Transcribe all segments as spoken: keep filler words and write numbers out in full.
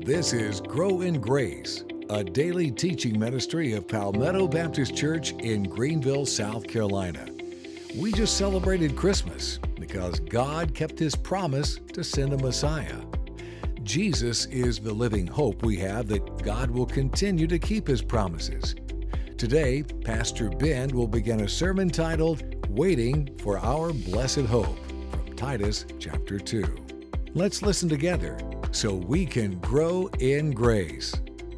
This is Grow in Grace, a daily teaching ministry of Palmetto Baptist Church in Greenville, South Carolina. We just celebrated Christmas because God kept His promise to send a Messiah. Jesus is the living hope we have that God will continue to keep His promises. Today, Pastor Ben will begin a sermon titled, Waiting for Our Blessed Hope, from Titus chapter two. Let's listen together so we can grow in grace.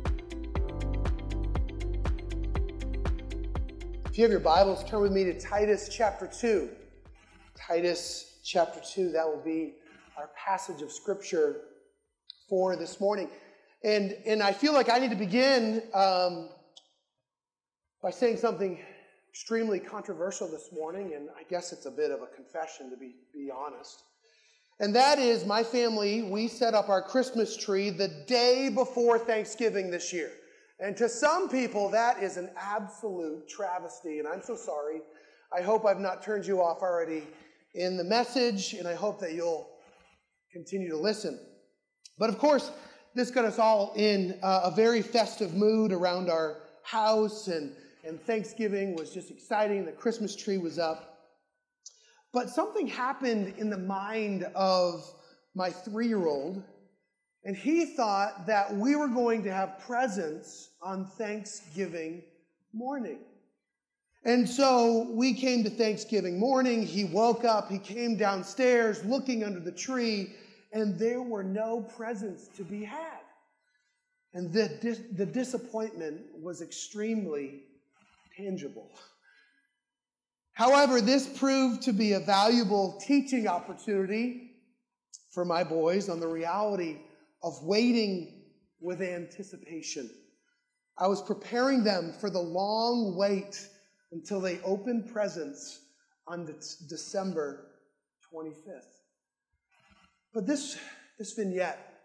If you have your Bibles, turn with me to Titus chapter two. Titus chapter two, that will be our passage of Scripture for this morning. And, and I feel like I need to begin um, by saying something extremely controversial this morning, and I guess it's a bit of a confession, to be, be honest. And that is, my family, we set up our Christmas tree the day before Thanksgiving this year. And to some people, that is an absolute travesty, and I'm so sorry. I hope I've not turned you off already in the message, and I hope that you'll continue to listen. But of course, this got us all in uh, a very festive mood around our house, and, and Thanksgiving was just exciting. The Christmas tree was up. But something happened in the mind of my three-year-old, and he thought that we were going to have presents on Thanksgiving morning. And so we came to Thanksgiving morning. He woke up, he came downstairs looking under the tree, and there were no presents to be had. And the, dis- the disappointment was extremely tangible. However, this proved to be a valuable teaching opportunity for my boys on the reality of waiting with anticipation. I was preparing them for the long wait until they opened presents on December twenty-fifth. But this, this vignette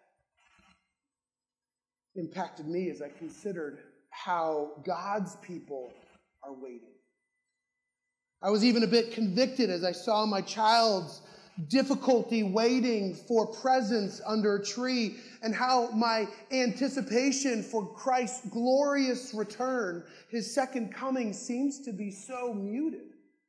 impacted me as I considered how God's people are waiting. I was even a bit convicted as I saw my child's difficulty waiting for presents under a tree, and how my anticipation for Christ's glorious return, His second coming, seems to be so muted.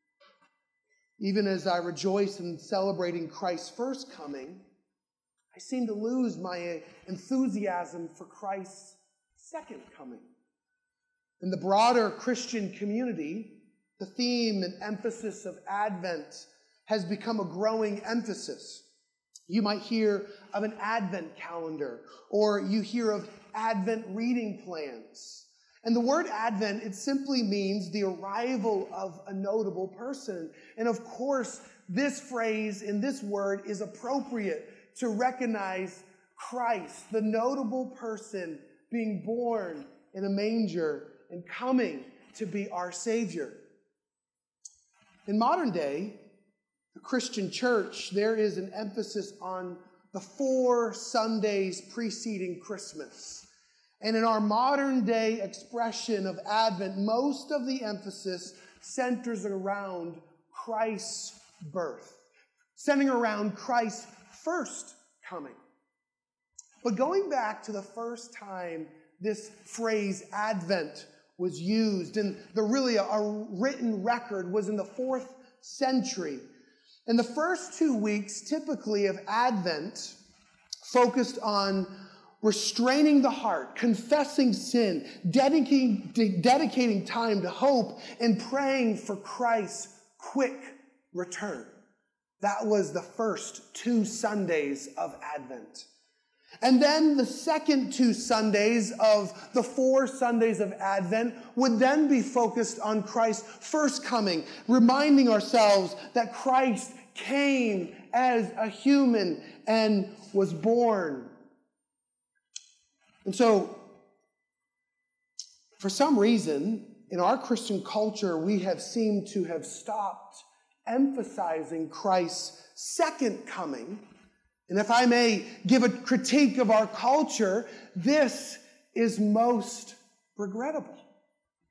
Even as I rejoice in celebrating Christ's first coming, I seem to lose my enthusiasm for Christ's second coming. In the broader Christian community, the theme and emphasis of Advent has become a growing emphasis. You might hear of an Advent calendar, or you hear of Advent reading plans. And the word Advent, it simply means the arrival of a notable person. And of course, this phrase in this word is appropriate to recognize Christ, the notable person being born in a manger and coming to be our Savior. In modern day, the Christian church, there is an emphasis on the four Sundays preceding Christmas. And in our modern day expression of Advent, most of the emphasis centers around Christ's birth, centering around Christ's first coming. But going back to the first time this phrase Advent was used, and the really a, a written record was in the fourth century. And the first two weeks typically of Advent focused on restraining the heart, confessing sin, dedicating, de- dedicating time to hope, and praying for Christ's quick return. That was the first two Sundays of Advent. And then the second two Sundays of the four Sundays of Advent would then be focused on Christ's first coming, reminding ourselves that Christ came as a human and was born. And so, for some reason, in our Christian culture, we have seemed to have stopped emphasizing Christ's second coming. And if I may give a critique of our culture, this is most regrettable.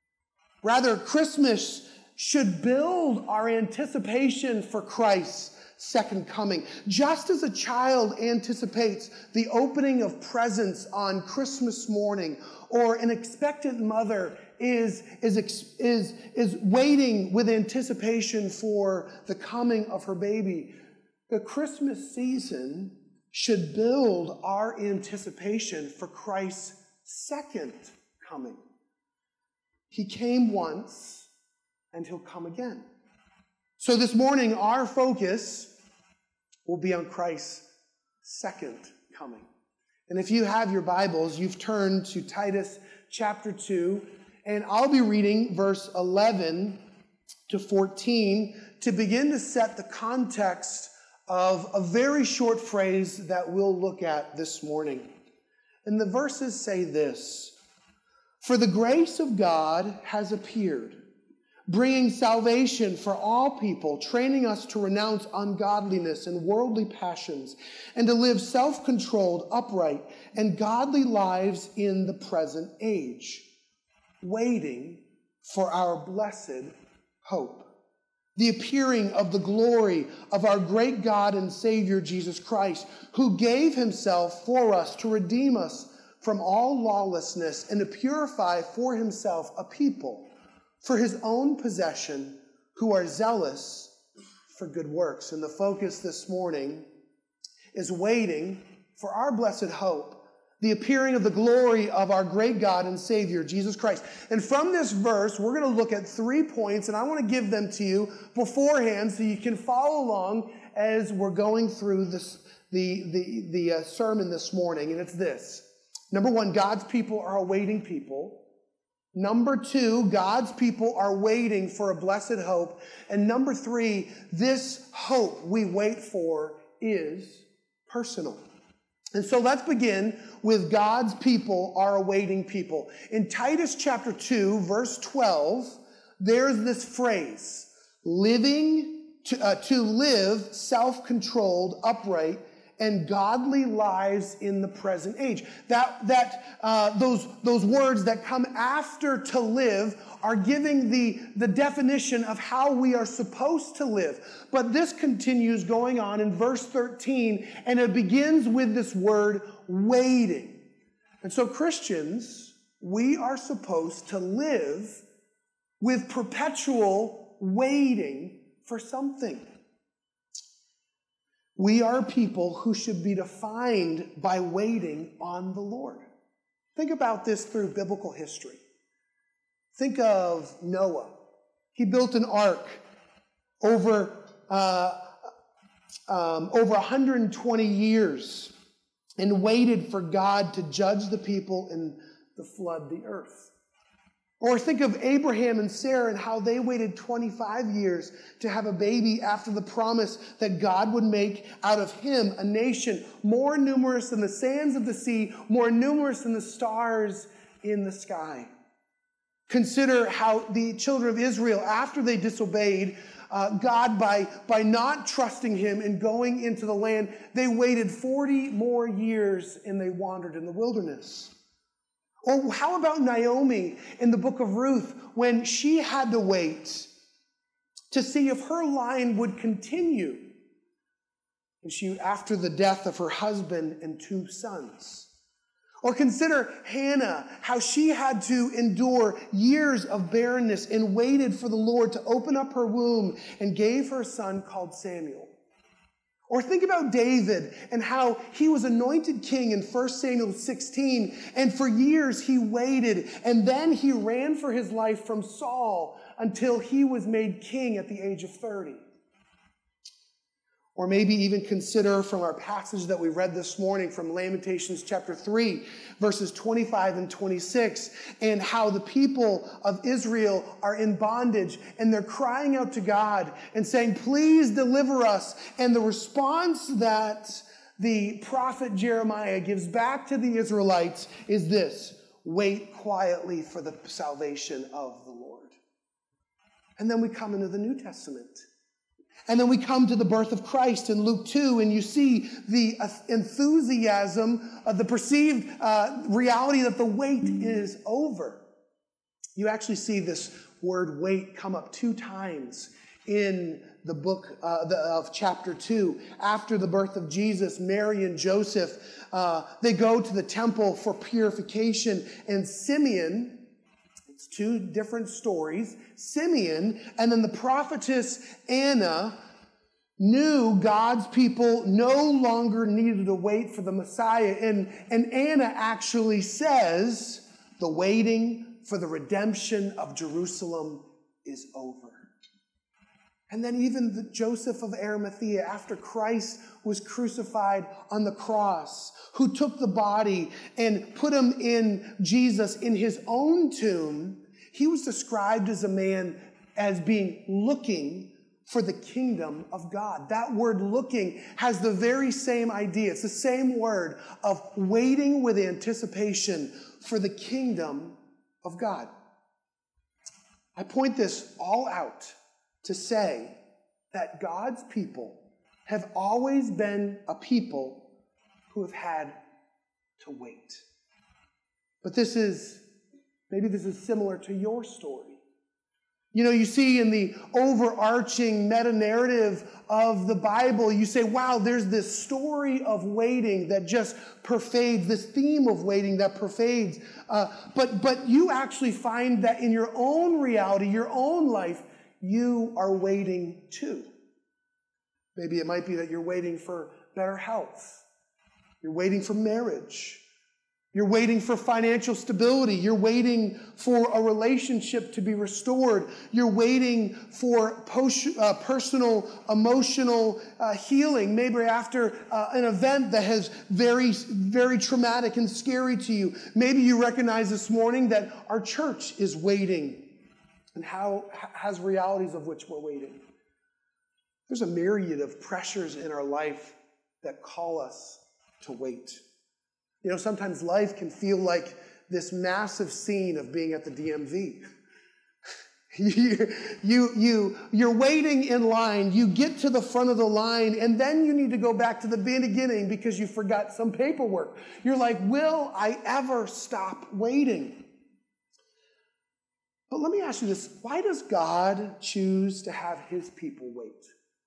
Rather, Christmas should build our anticipation for Christ's second coming. Just as a child anticipates the opening of presents on Christmas morning, or an expectant mother is, is, is, is waiting with anticipation for the coming of her baby, the Christmas season should build our anticipation for Christ's second coming. He came once, and he'll come again. So this morning, our focus will be on Christ's second coming. And if you have your Bibles, you've turned to Titus chapter two, and I'll be reading verse eleven to fourteen to begin to set the context of a very short phrase that we'll look at this morning. And the verses say this: "For the grace of God has appeared, bringing salvation for all people, training us to renounce ungodliness and worldly passions, and to live self-controlled, upright, and godly lives in the present age, waiting for our blessed hope, the appearing of the glory of our great God and Savior Jesus Christ, who gave himself for us to redeem us from all lawlessness and to purify for himself a people for his own possession, who are zealous for good works." And the focus this morning is waiting for our blessed hope, the appearing of the glory of our great God and Savior, Jesus Christ. And from this verse, we're going to look at three points, and I want to give them to you beforehand so you can follow along as we're going through this, the, the, the uh, sermon this morning. And it's this. Number one, God's people are a waiting people. Number two, God's people are waiting for a blessed hope. And number three, this hope we wait for is personal. And so let's begin with God's people are a waiting people. In Titus chapter two, verse twelve, there's this phrase, living to, uh, to live self-controlled, upright, and godly lives in the present age. That, that, uh, those, those words that come after to live are giving the, the definition of how we are supposed to live. But this continues going on in verse thirteen, and it begins with this word, waiting. And so Christians, we are supposed to live with perpetual waiting for something. We are people who should be defined by waiting on the Lord. Think about this through biblical history. Think of Noah. He built an ark over, uh, um, over one hundred twenty years and waited for God to judge the people and to flood the earth. Or think of Abraham and Sarah and how they waited twenty-five years to have a baby after the promise that God would make out of him a nation more numerous than the sands of the sea, more numerous than the stars in the sky. Consider how the children of Israel, after they disobeyed uh, God by, by not trusting him and going into the land, they waited forty more years and they wandered in the wilderness. Or how about Naomi in the book of Ruth, when she had to wait to see if her line would continue, and she, after the death of her husband and two sons. Or consider Hannah, how she had to endure years of barrenness and waited for the Lord to open up her womb and gave her a son called Samuel. Or think about David and how he was anointed king in First Samuel sixteen, and for years he waited, and then he ran for his life from Saul until he was made king at the age of thirty. Or maybe even consider from our passage that we read this morning from Lamentations chapter three, verses twenty-five and twenty-six, and how the people of Israel are in bondage and they're crying out to God and saying, "Please deliver us." And the response that the prophet Jeremiah gives back to the Israelites is this: wait quietly for the salvation of the Lord. And then we come into the New Testament. And then we come to the birth of Christ in Luke two, and you see the enthusiasm of the perceived uh, reality that the wait is over. You actually see this word wait come up two times in the book uh, the, of chapter two. After the birth of Jesus, Mary and Joseph, uh, they go to the temple for purification, and Simeon, it's two different stories, Simeon and then the prophetess Anna knew God's people no longer needed to wait for the Messiah. And, and Anna actually says, the waiting for the redemption of Jerusalem is over. And then even the Joseph of Arimathea, after Christ was crucified on the cross, who took the body and put him in Jesus in his own tomb, he was described as a man as being looking for the kingdom of God. That word looking has the very same idea. It's the same word of waiting with anticipation for the kingdom of God. I point this all out to say that God's people have always been a people who have had to wait. But this is, maybe this is similar to your story. You know, you see in the overarching meta-narrative of the Bible, you say, wow, there's this story of waiting that just pervades, this theme of waiting that pervades. Uh, but, but you actually find that in your own reality, your own life, you are waiting too. Maybe it might be that you're waiting for better health. You're waiting for marriage. You're waiting for financial stability. You're waiting for a relationship to be restored. You're waiting for post, uh, personal, emotional uh, healing. Maybe after uh, an event that has very, very traumatic and scary to you. Maybe you recognize this morning that our church is waiting and how has realities of which we're waiting. There's a myriad of pressures in our life that call us to wait. You know, sometimes life can feel like this massive scene of being at the D M V. you, you, you, you're waiting in line, you get to the front of the line, and then you need to go back to the beginning because you forgot some paperwork. You're like, will I ever stop waiting? But let me ask you this, why does God choose to have his people wait?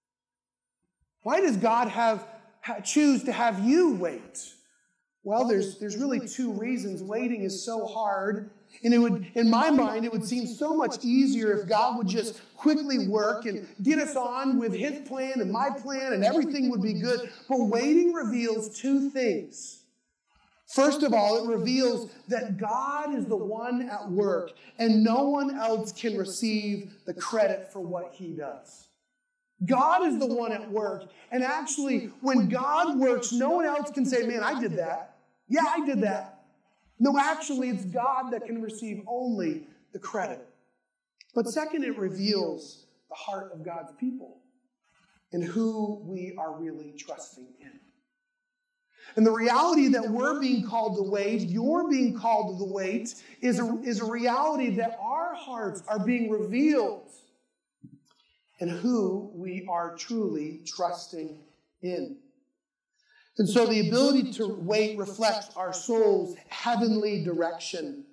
Why does God have choose to have you wait? Well, there's, there's really two reasons. Waiting is so hard. And it would, in my mind, it would seem so much easier if God would just quickly work and get us on with his plan and my plan and everything would be good. But waiting reveals two things. First of all, it reveals that God is the one at work and no one else can receive the credit for what he does. God is the one at work. And actually, when God works, no one else can say, man, I did that. Yeah, I did that. No, actually, it's God that can receive only the credit. But second, it reveals the heart of God's people and who we are really trusting in. And the reality that we're being called to wait, you're being called to wait, is a, is a reality that our hearts are being revealed and who we are truly trusting in. And so the ability to wait reflects our soul's heavenly direction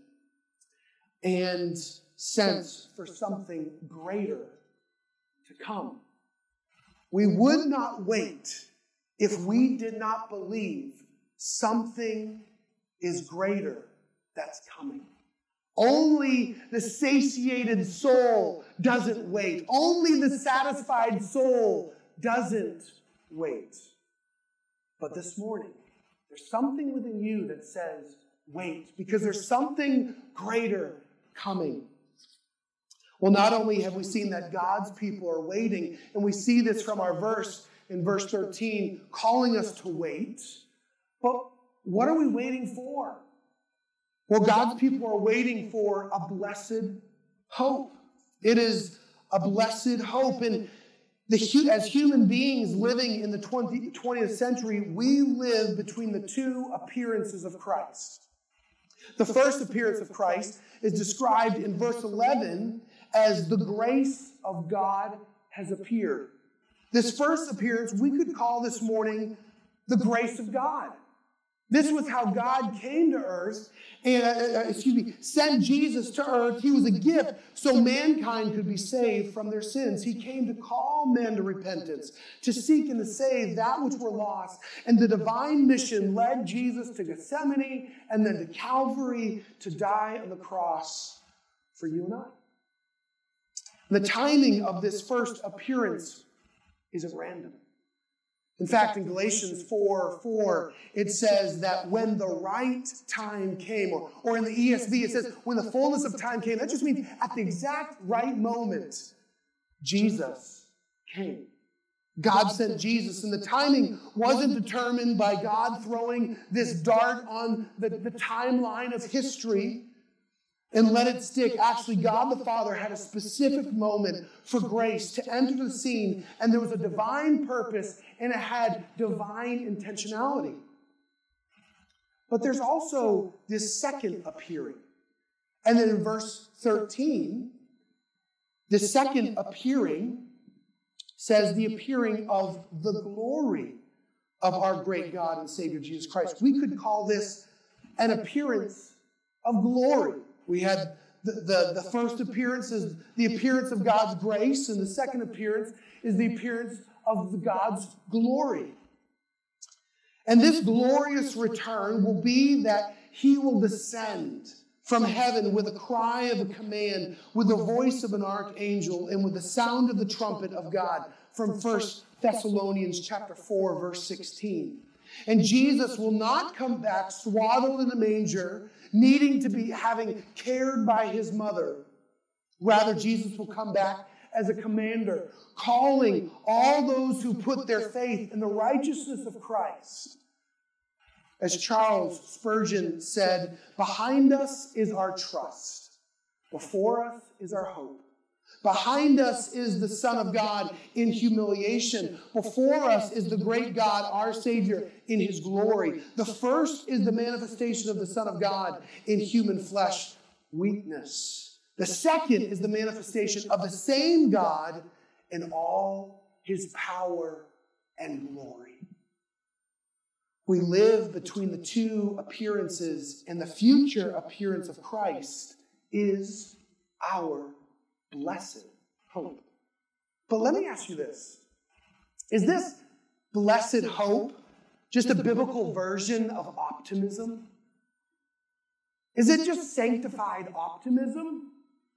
and sense for something greater to come. We would not wait if we did not believe something is greater that's coming. Only the satiated soul doesn't wait. Only the satisfied soul doesn't wait. But this morning, there's something within you that says, wait, because there's something greater coming. Well, not only have we seen that God's people are waiting, and we see this from our verse in verse thirteen, calling us to wait, but what are we waiting for? Well, God's people are waiting for a blessed hope. It is a blessed hope. And the, as human beings living in the twentieth century, we live between the two appearances of Christ. The first appearance of Christ is described in verse eleven as the grace of God has appeared. This first appearance we could call this morning the grace of God. This was how God came to earth, and uh, excuse me, sent Jesus to earth. He was a gift so mankind could be saved from their sins. He came to call men to repentance, to seek and to save that which were lost. And the divine mission led Jesus to Gethsemane and then to Calvary to die on the cross for you and I. The timing of this first appearance isn't random. In fact, in Galatians four four, it says that when the right time came, or, or in the E S V, it says when the fullness of time came. That just means at the exact right moment, Jesus came. God sent Jesus, and the timing wasn't determined by God throwing this dart on the, the timeline of history and let it stick. Actually, God the Father had a specific moment for grace to enter the scene, and there was a divine purpose, and it had divine intentionality. But there's also this second appearing. And then in verse thirteen, the second appearing says the appearing of the glory of our great God and Savior Jesus Christ. We could call this an appearance of glory. We had the, the, the first appearance is the appearance of God's grace, and the second appearance is the appearance of God's glory. And this glorious return will be that he will descend from heaven with a cry of a command, with the voice of an archangel, and with the sound of the trumpet of God, from First Thessalonians chapter four, verse sixteen. And Jesus will not come back swaddled in a manger, needing to be having cared by his mother. Rather, Jesus will come back as a commander, calling all those who put their faith in the righteousness of Christ. As Charles Spurgeon said, behind us is our trust. Before us is our hope. Behind us is the Son of God in humiliation. Before us is the great God, our Savior, in his glory. The first is the manifestation of the Son of God in human flesh, weakness. The second is the manifestation of the same God in all his power and glory. We live between the two appearances, and the future appearance of Christ is our blessed hope. But let me ask you this. Is this blessed hope just a biblical version of optimism? Is it just sanctified optimism?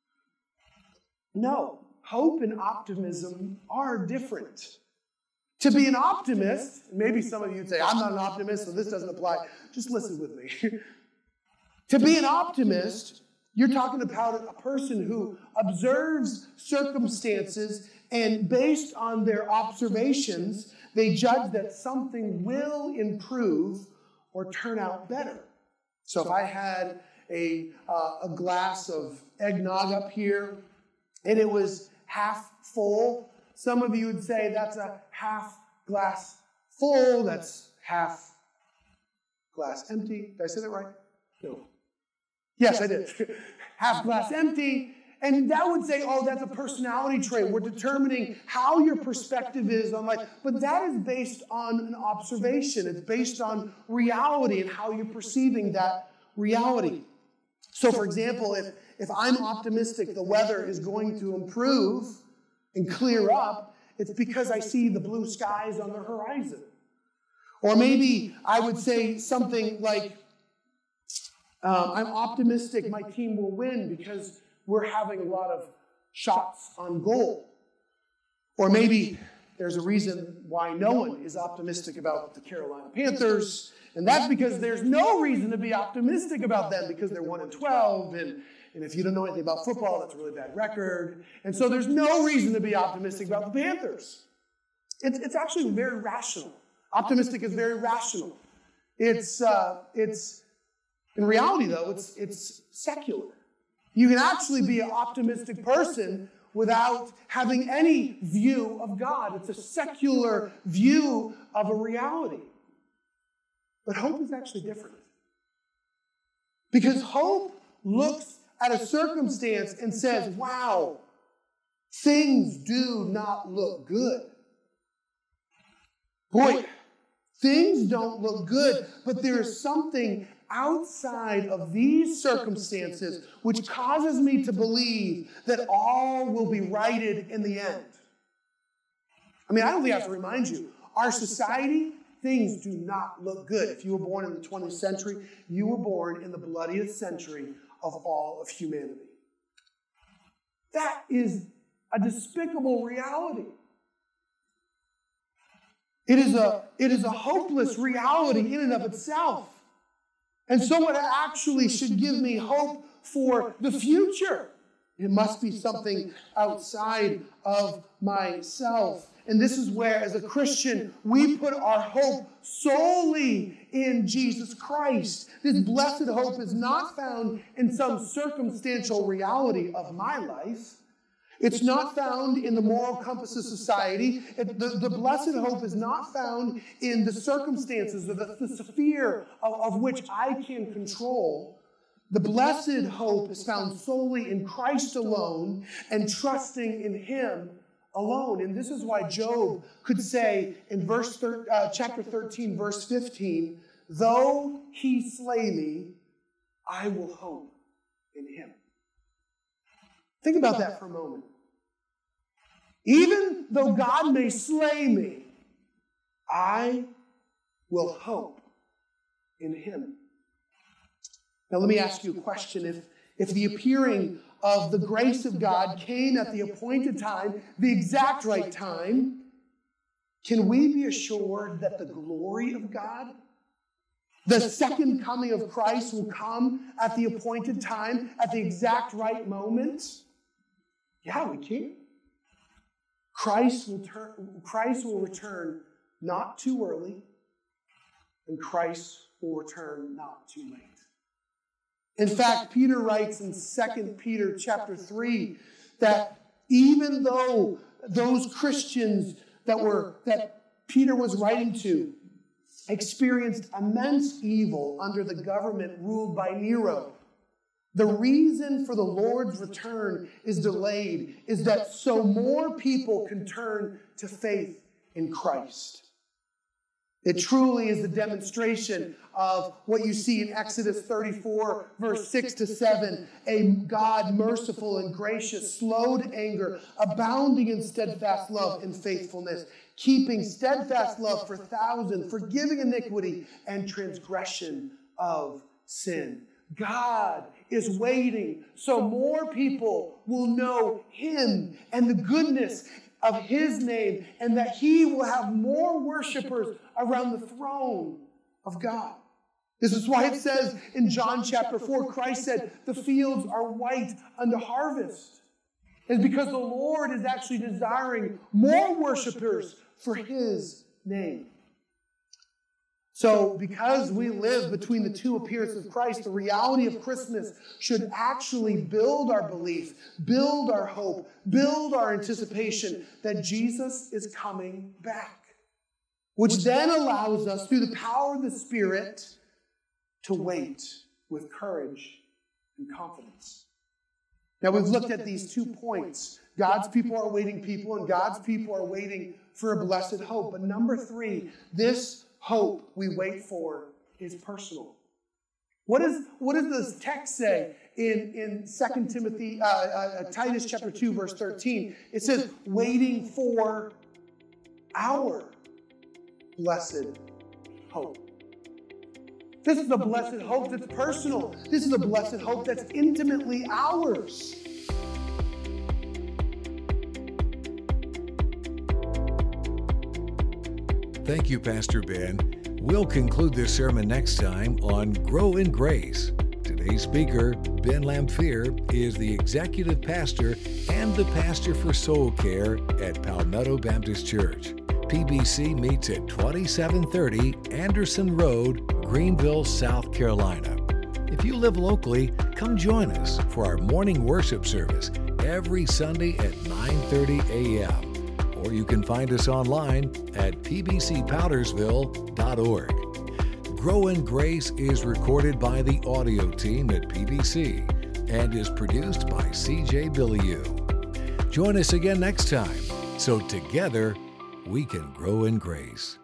No. Hope and optimism are different. To be an optimist, maybe some of you would say, I'm not an optimist, so this doesn't apply. Just listen with me. To be an optimist, you're talking about a person who observes circumstances, and based on their observations, they judge that something will improve or turn out better. So if I had a, uh, a glass of eggnog up here, and it was half full, some of you would say that's a half glass full, that's half glass empty. Did I say that right? No. Yes, I did. Half glass empty. And that would say, oh, that's a personality trait. We're determining how your perspective is on life. But that is based on an observation. It's based on reality and how you're perceiving that reality. So, for example, if, if I'm optimistic the weather is going to improve and clear up, it's because I see the blue skies on the horizon. Or maybe I would say something like, um, I'm optimistic my team will win because we're having a lot of shots on goal. Or maybe there's a reason why no one is optimistic about the Carolina Panthers, and that's because there's no reason to be optimistic about them because they're one and twelve, and, and if you don't know anything about football, that's a really bad record. And so there's no reason to be optimistic about the Panthers. It's, it's actually very rational. Optimistic is very rational. It's, uh, it's in reality, though, it's, it's secular. You can actually be an optimistic person without having any view of God. It's a secular view of a reality. But hope is actually different. Because hope looks at a circumstance and says, wow, things do not look good. Boy, Things don't look good, but there is something outside of these circumstances which causes me to believe that all will be righted in the end. I mean, I don't think I have to remind you, our society, things do not look good. If you were born in the twentieth century, you were born in the bloodiest century of all of humanity. That is a despicable reality. It is a, it is a hopeless reality in and of itself. And so what actually should give me hope for the future? It must be something outside of myself. And this is where, as a Christian, we put our hope solely in Jesus Christ. This blessed hope is not found in some circumstantial reality of my life. It's not found in the moral compass of society. It, the, the blessed hope is not found in the circumstances or the, the sphere of, of which I can control. The blessed hope is found solely in Christ alone and trusting in Him alone. And this is why Job could say in verse thir- uh, chapter thirteen, verse fifteen, though He slay me, I will hope in Him. Think about that for a moment. Even though God may slay me, I will hope in Him. Now let me ask you a question. If, if the appearing of the grace of God came at the appointed time, the exact right time, can we be assured that the glory of God, the second coming of Christ, will come at the appointed time, at the exact right moment? Yeah, we can. Christ will, turn, Christ will return not too early, and Christ will return not too late. In fact, Peter writes in Second Peter chapter three that even though those Christians that were that Peter was writing to experienced immense evil under the government ruled by Nero, the reason for the Lord's return is delayed is that so more people can turn to faith in Christ. It truly is the demonstration of what you see in Exodus thirty-four, verse six to seven, a God merciful and gracious, slow to anger, abounding in steadfast love and faithfulness, keeping steadfast love for thousands, forgiving iniquity and transgression of sin. God is waiting so more people will know Him and the goodness of His name, and that He will have more worshipers around the throne of God. This is why it says in John chapter four, Christ said, the fields are white unto harvest. It's because the Lord is actually desiring more worshipers for His name. So, because we live between the two appearances of Christ, the reality of Christmas should actually build our belief, build our hope, build our anticipation that Jesus is coming back, which then allows us, through the power of the Spirit, to wait with courage and confidence. Now, we've looked at these two points. God's people are waiting people, and God's people are waiting for a blessed hope. But number three, this hope we wait for is personal. What, is, what does this text say in, in Second Timothy, uh, uh, Titus chapter two, verse thirteen? It says, waiting for our blessed hope. This is a blessed hope that's personal. This is a blessed hope that's intimately ours. Thank you, Pastor Ben. We'll conclude this sermon next time on Grow in Grace. Today's speaker, Ben Lamphere, is the executive pastor and the pastor for soul care at Palmetto Baptist Church. P B C meets at twenty-seven thirty Anderson Road, Greenville, South Carolina. If you live locally, come join us for our morning worship service every Sunday at nine thirty a.m. Or you can find us online at p b c powdersville dot org. Grow in Grace is recorded by the audio team at P B C and is produced by C J Billiou. Join us again next time, so together we can grow in grace.